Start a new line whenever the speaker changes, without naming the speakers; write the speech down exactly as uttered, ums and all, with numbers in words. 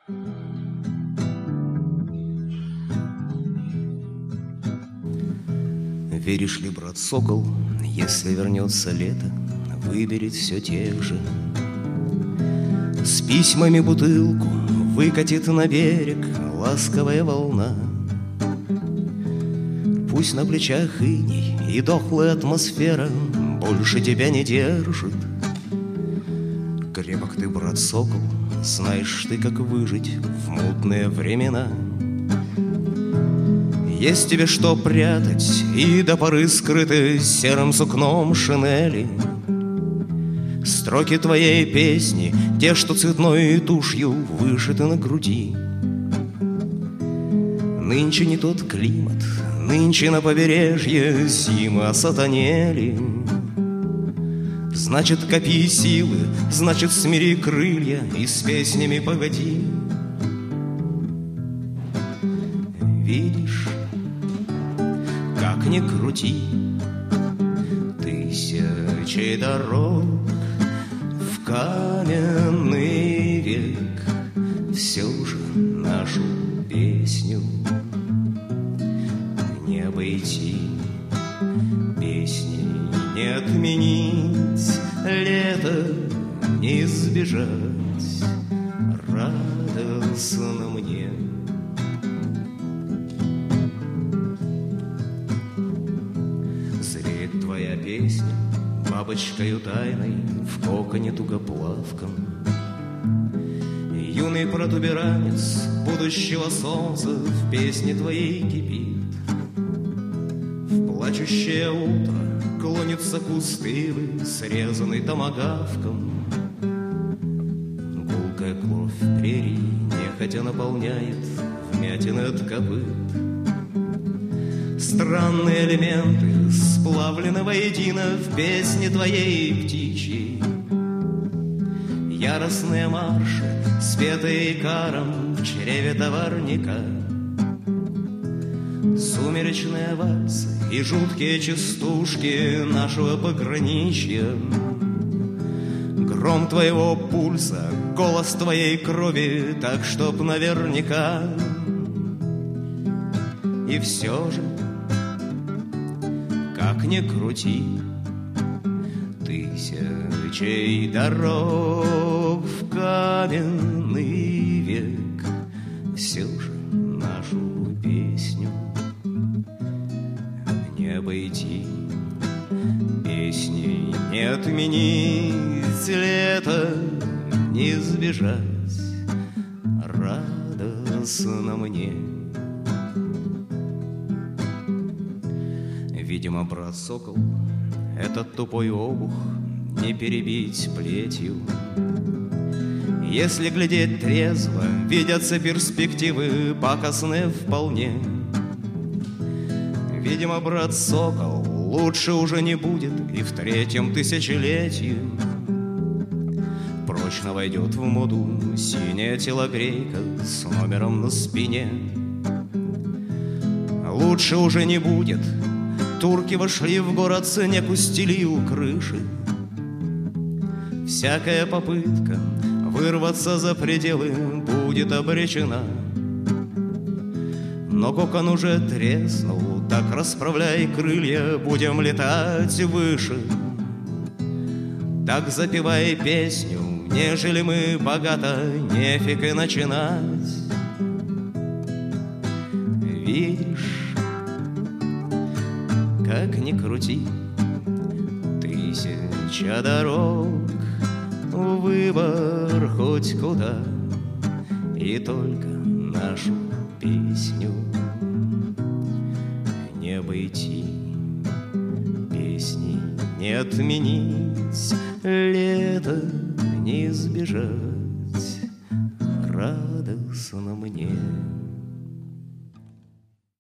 Веришь ли, брат сокол, если вернется лето, выберет все тех же? С письмами бутылку выкатит на берег ласковая волна. Пусть на плечах иней и дохлая атмосфера больше тебя не держит. Крепок ты, брат сокол, знаешь ты, как выжить в мутные времена. Есть тебе что прятать, и до поры скрыты серым сукном шинели. Строки твоей песни, те, что цветной тушью вышиты на груди. Нынче не тот климат, нынче на побережье зимы осатанели. Значит, копи силы, значит, смири крылья и с песнями погоди. Видишь, как ни крути, тысячи дорог в каменный век, все же нашу песню не обойти, песни не отменить, лето не избежать, радостно мне. Зреет твоя песня бабочкою тайной в коконе тугоплавком. Юный протуберанец будущего солнца в песне твоей кипит. В плачущее утро клонится кустывы, срезанный томагавком. Гулкая кровь прерий нехотя наполняет вмятины от копыт. Странные элементы сплавлены воедино в песне твоей птичьей. Яростные марши, спетые икаром в чреве товарника. Сумеречные вальсы и жуткие частушки нашего пограничья. Гром твоего пульса, голос твоей крови, так чтоб наверняка. И все же, как ни крути, тысячей дорог в каменный век, все же нашу песню не обойти, песни не отменить, лето не сбежать, радостно мне. Видимо, брат сокол, этот тупой обух не перебить плетью. Если глядеть трезво, видятся перспективы пакостные вполне. Видимо, брат сокол, лучше уже не будет и в третьем тысячелетии. Прочно войдет в моду синяя телогрейка с номером на спине. Лучше уже не будет. Турки вошли в город с неку стили у крыши. Всякая попытка вырваться за пределы будет обречена. Но кокон уже треснул, так расправляй крылья, будем летать выше. Так запевай песню, нежели мы богато, нефиг и начинать. Видишь, как ни крути, тысяча дорог, выбор хоть куда, и только нашу песню не обойти, песни не отменить, лето не избежать, радостно мне.